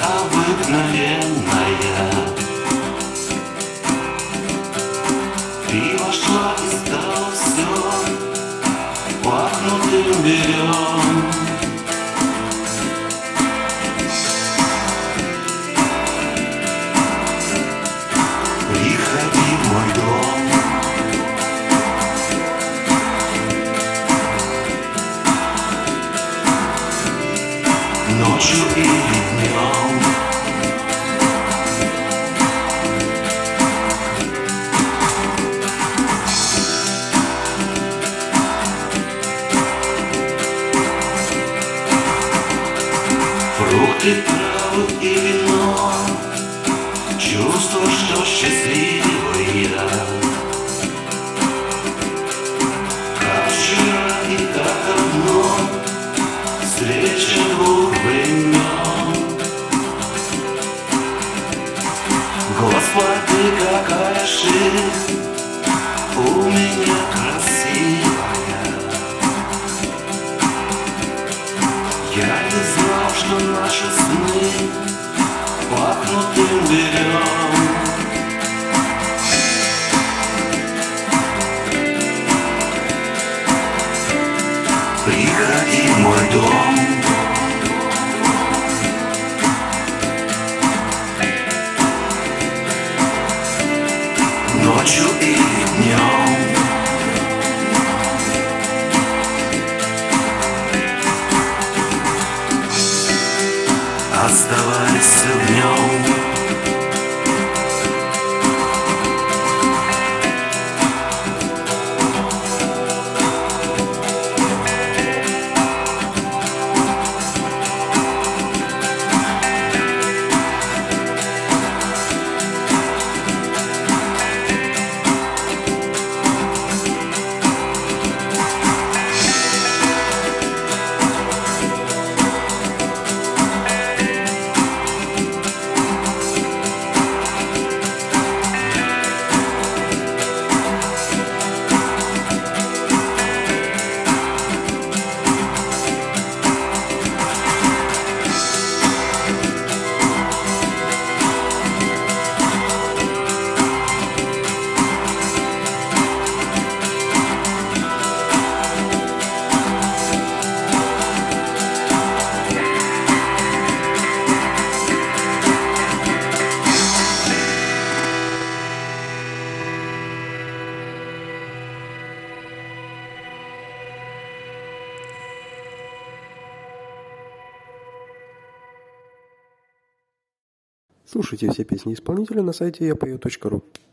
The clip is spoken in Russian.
обыкновенная. Ты вошла и стало все пахнутым берем. Приходи в мой дом. Ночью или днем. Фрукты, травы и вино, чувство, что счастливый я. Как вчера и как давно, встреча двух времен. Господи, какая жизнь у меня красивая. Я не знал, что наши сны пахнутым берем. Приходи в мой дом. Ночью и днем. Оставайся в нем. Слушайте все песни исполнителя на сайте yapою.ru.